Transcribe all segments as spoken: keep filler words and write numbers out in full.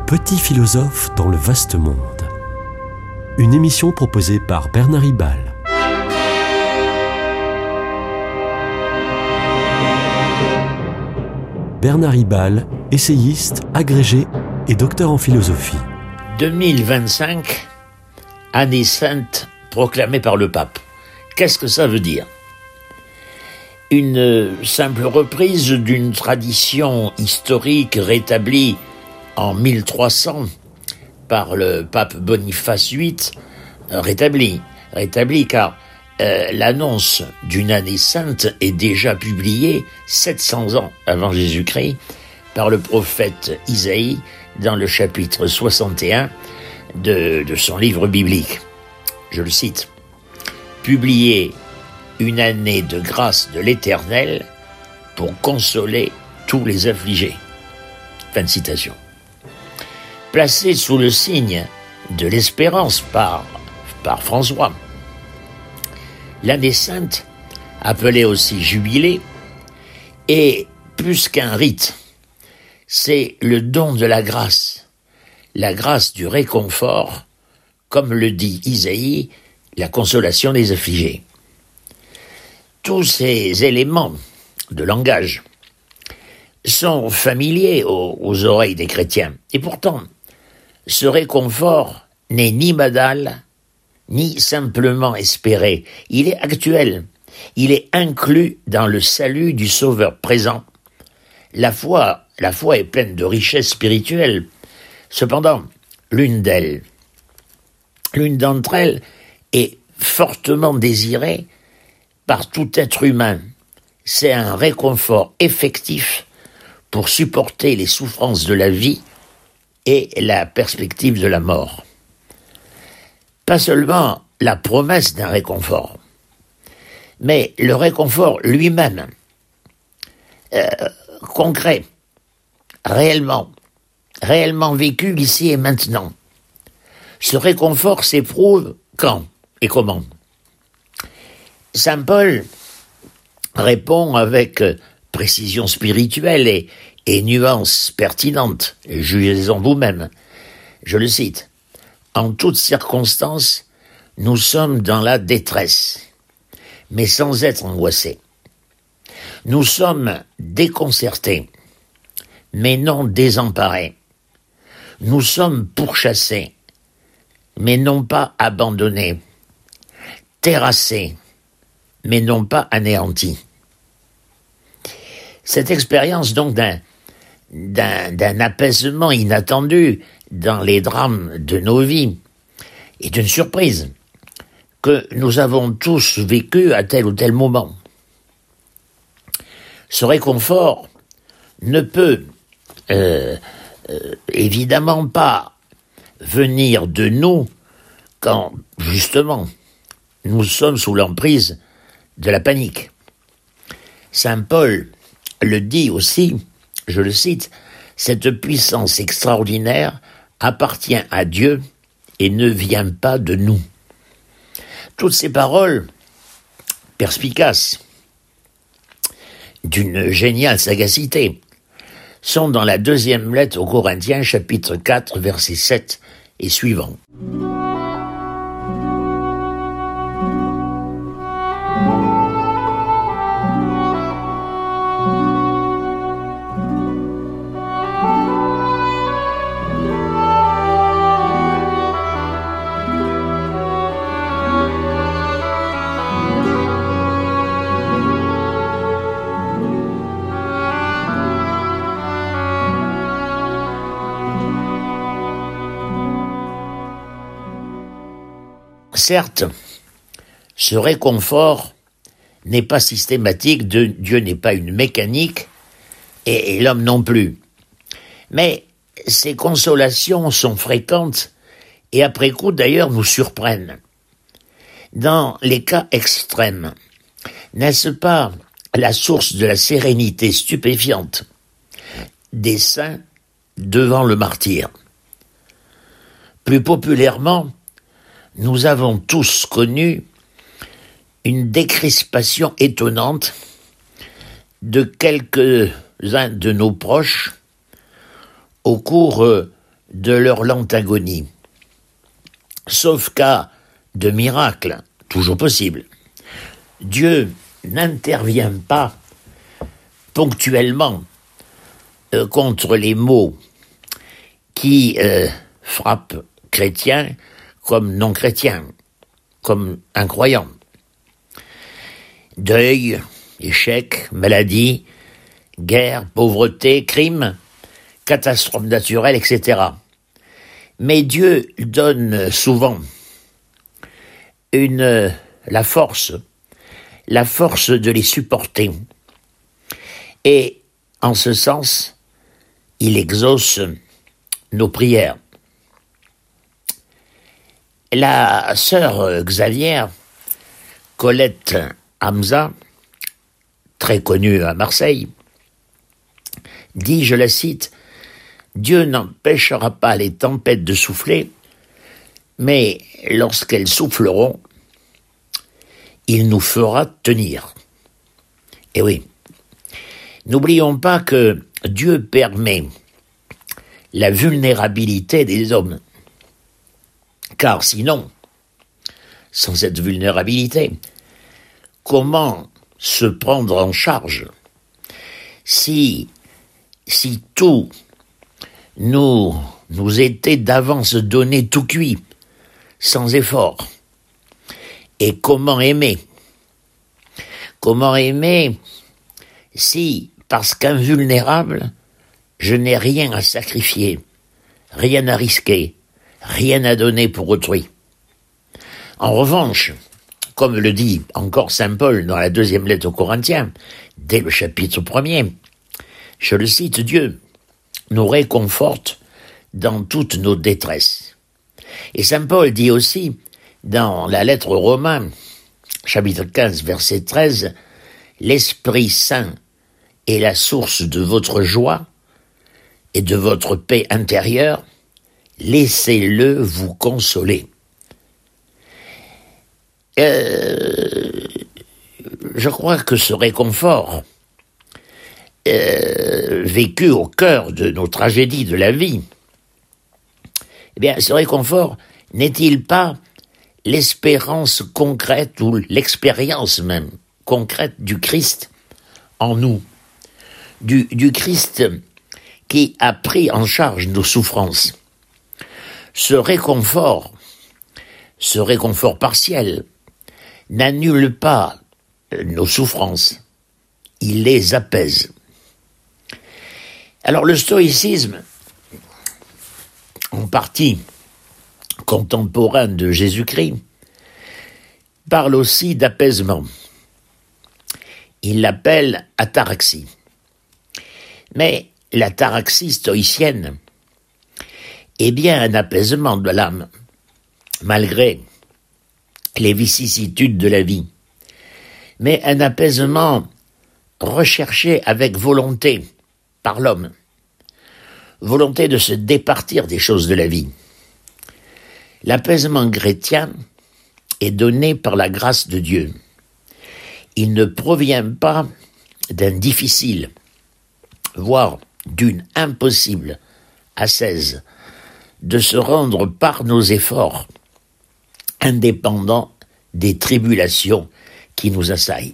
Petit philosophe dans le vaste monde. Une émission proposée par Bernard Ribal. Bernard Ribal, essayiste, agrégé et docteur en philosophie. deux mille vingt-cinq, année sainte proclamée par le pape. Qu'est-ce que ça veut dire ? Une simple reprise d'une tradition historique rétablie en mille trois cents par le pape Boniface huit, rétablie, rétablie car euh, l'annonce d'une année sainte est déjà publiée sept cents ans avant Jésus-Christ par le prophète Isaïe dans le chapitre soixante et un de, de son livre biblique. Je le cite. « Publier une année de grâce de l'Éternel pour consoler tous les affligés. » Fin de citation. Placé sous le signe de l'espérance par, par François, l'année sainte, appelée aussi jubilé, est plus qu'un rite. C'est le don de la grâce, la grâce du réconfort, comme le dit Isaïe, la consolation des affligés. Tous ces éléments de langage sont familiers aux, aux oreilles des chrétiens. Et pourtant, ce réconfort n'est ni banal, ni simplement espéré. Il est actuel. Il est inclus dans le salut du Sauveur présent. La foi, la foi est pleine de richesses spirituelles. Cependant, l'une d'elles, l'une d'entre elles est fortement désirée par tout être humain. C'est un réconfort effectif pour supporter les souffrances de la vie et la perspective de la mort. Pas seulement la promesse d'un réconfort, mais le réconfort lui-même, euh, concret, réellement, réellement vécu ici et maintenant. Ce réconfort s'éprouve quand et comment ? Saint Paul répond avec précision spirituelle et, et nuance pertinente. Jugez-en vous-même. Je le cite. « En toutes circonstances, nous sommes dans la détresse, mais sans être angoissés. Nous sommes déconcertés, mais non désemparés. Nous sommes pourchassés, mais non pas abandonnés. Terrassés, mais non pas anéantis. » Cette expérience donc d'un, d'un, d'un apaisement inattendu dans les drames de nos vies est une surprise que nous avons tous vécu à tel ou tel moment. Ce réconfort ne peut euh, euh, évidemment pas venir de nous quand, justement, nous sommes sous l'emprise de la panique. Saint Paul le dit aussi, je le cite, « Cette puissance extraordinaire appartient à Dieu et ne vient pas de nous. » Toutes ces paroles perspicaces, d'une géniale sagacité, sont dans la deuxième lettre aux Corinthiens, chapitre quatre, verset sept et suivant. Certes, ce réconfort n'est pas systématique, de, Dieu n'est pas une mécanique, et, et l'homme non plus. Mais ces consolations sont fréquentes, et après coup d'ailleurs nous surprennent. Dans les cas extrêmes, n'est-ce pas la source de la sérénité stupéfiante des saints devant le martyre ? Plus populairement, nous avons tous connu une décrispation étonnante de quelques-uns de nos proches au cours de leur lente agonie. Sauf cas de miracle, toujours possible, Dieu n'intervient pas ponctuellement euh, contre les maux qui euh, frappent chrétiens comme non-chrétiens, comme incroyants. Deuil, échec, maladie, guerre, pauvreté, crime, catastrophes naturelles, et cetera. Mais Dieu donne souvent une, la force, la force de les supporter. Et en ce sens, il exauce nos prières. La sœur Xavier, Colette Hamza, très connue à Marseille, dit, je la cite, « Dieu n'empêchera pas les tempêtes de souffler, mais lorsqu'elles souffleront, il nous fera tenir. » Et oui, n'oublions pas que Dieu permet la vulnérabilité des hommes, car sinon, sans cette vulnérabilité, comment se prendre en charge si, si tout nous, nous était d'avance donné tout cuit, sans effort? Et comment aimer? Comment aimer si, parce qu'invulnérable, je n'ai rien à sacrifier, rien à risquer, rien à donner pour autrui? En revanche, comme le dit encore saint Paul dans la deuxième lettre aux Corinthiens, dès le chapitre premier, je le cite, Dieu nous réconforte dans toutes nos détresses. Et saint Paul dit aussi, dans la lettre aux Romains, chapitre quinze, verset treize, l'Esprit Saint est la source de votre joie et de votre paix intérieure, laissez-le vous consoler. Euh, je crois que ce réconfort euh, vécu au cœur de nos tragédies de la vie, eh bien, ce réconfort n'est-il pas l'espérance concrète ou l'expérience même concrète du Christ en nous, du, du Christ qui a pris en charge nos souffrances? Ce réconfort, ce réconfort partiel, n'annule pas nos souffrances, il les apaise. Alors le stoïcisme, en partie contemporain de Jésus-Christ, parle aussi d'apaisement. Il l'appelle ataraxie. Mais l'ataraxie stoïcienne est bien un apaisement de l'âme, malgré les vicissitudes de la vie, mais un apaisement recherché avec volonté par l'homme, volonté de se départir des choses de la vie. L'apaisement chrétien est donné par la grâce de Dieu. Il ne provient pas d'un difficile, voire d'une impossible ascèse, de se rendre par nos efforts, indépendants des tribulations qui nous assaillent.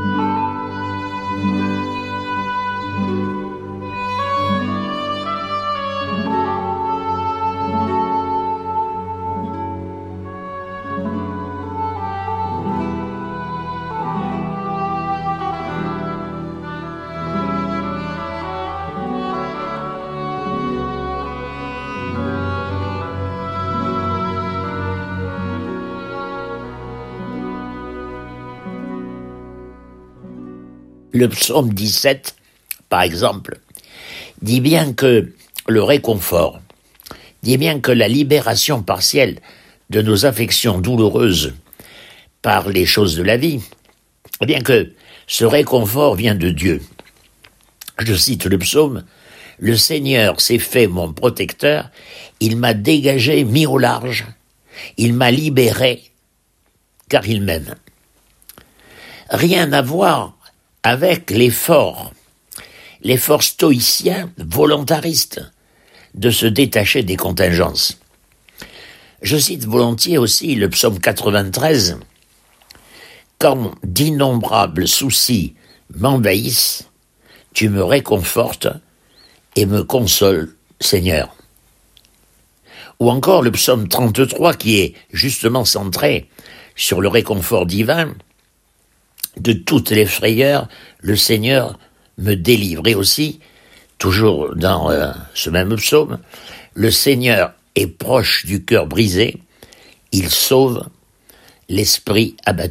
Le psaume dix-sept, par exemple, dit bien que le réconfort, dit bien que la libération partielle de nos affections douloureuses par les choses de la vie, eh bien que ce réconfort vient de Dieu. Je cite le psaume, « Le Seigneur s'est fait mon protecteur, il m'a dégagé, mis au large, il m'a libéré, car il m'aime. » Rien à voir avec l'effort, l'effort stoïcien volontariste de se détacher des contingences. Je cite volontiers aussi le psaume quatre-vingt-treize. « Quand d'innombrables soucis m'envahissent, tu me réconfortes et me consoles, Seigneur. » Ou encore le psaume trente-trois qui est justement centré sur le réconfort divin. « De toutes les frayeurs, le Seigneur me délivre. » Et aussi, toujours dans euh, ce même psaume, « Le Seigneur est proche du cœur brisé, il sauve l'esprit abattu. »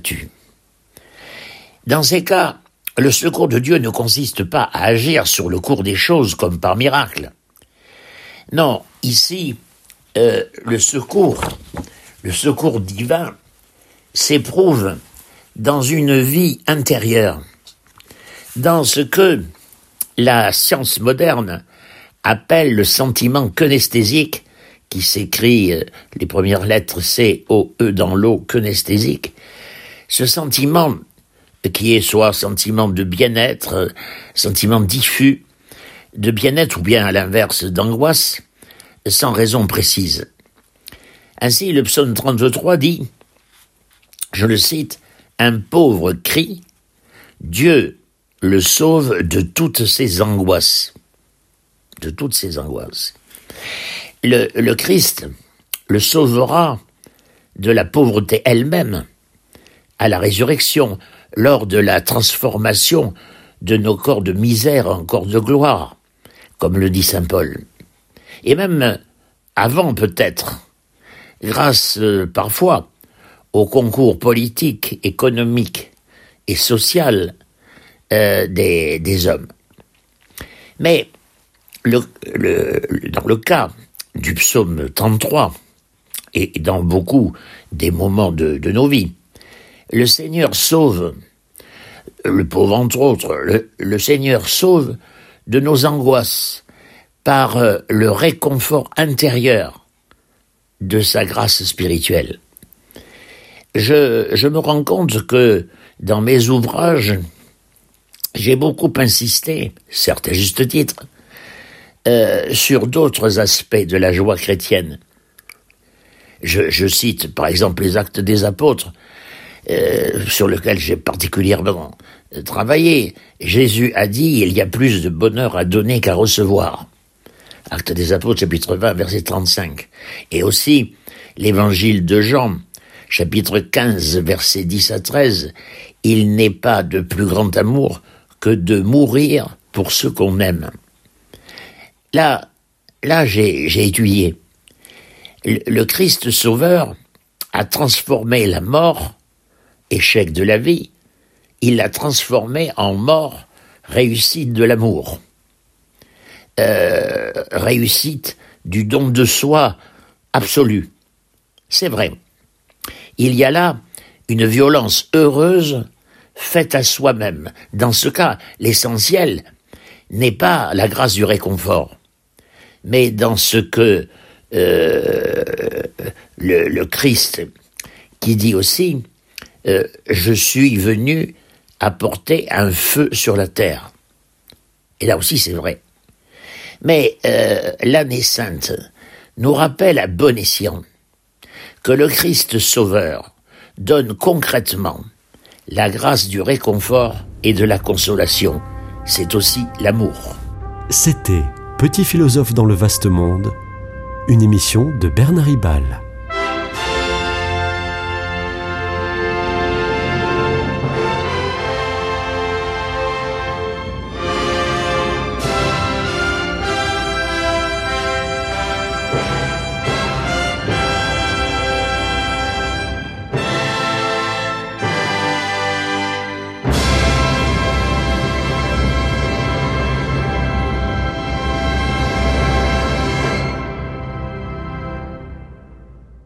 Dans ces cas, le secours de Dieu ne consiste pas à agir sur le cours des choses comme par miracle. Non, ici, euh, le secours, le secours divin s'éprouve dans une vie intérieure, dans ce que la science moderne appelle le sentiment kinesthésique, qui s'écrit euh, les premières lettres C O E dans l'eau, kinesthésique, ce sentiment qui est soit sentiment de bien-être, euh, sentiment diffus, de bien-être ou bien à l'inverse d'angoisse, sans raison précise. Ainsi, le psaume trente-trois dit, je le cite, « Un pauvre crie, Dieu le sauve de toutes ses angoisses. » De toutes ses angoisses. Le, le Christ le sauvera de la pauvreté elle-même à la résurrection, lors de la transformation de nos corps de misère en corps de gloire, comme le dit saint Paul. Et même avant peut-être, grâce euh, parfois au concours politique, économique et social euh, des, des hommes. Mais le, le, dans le cas du psaume trente-trois, et dans beaucoup des moments de, de nos vies, le Seigneur sauve, le pauvre entre autres, le, le Seigneur sauve de nos angoisses par euh, le réconfort intérieur de sa grâce spirituelle. Je, je me rends compte que dans mes ouvrages, j'ai beaucoup insisté, certes à juste titre, euh, sur d'autres aspects de la joie chrétienne. Je, je cite par exemple les Actes des Apôtres, euh, sur lesquels j'ai particulièrement travaillé. Jésus a dit, il y a plus de bonheur à donner qu'à recevoir. Actes des Apôtres, chapitre vingt, verset trente-cinq. Et aussi l'évangile de Jean, chapitre quinze, versets dix à treize. Il n'est pas de plus grand amour que de mourir pour ceux qu'on aime. Là, là j'ai, j'ai étudié. Le, le Christ Sauveur a transformé la mort, échec de la vie, il l'a transformé en mort, réussite de l'amour. Euh, réussite du don de soi absolu. C'est vrai. Il y a là une violence heureuse faite à soi-même. Dans ce cas, l'essentiel n'est pas la grâce du réconfort, mais dans ce que euh, le, le Christ qui dit aussi euh, « Je suis venu apporter un feu sur la terre ». Et là aussi c'est vrai. Mais euh, l'année sainte nous rappelle à bon escient que le Christ Sauveur donne concrètement la grâce du réconfort et de la consolation. C'est aussi l'amour. C'était Petit philosophe dans le vaste monde, une émission de Bernard Ribal.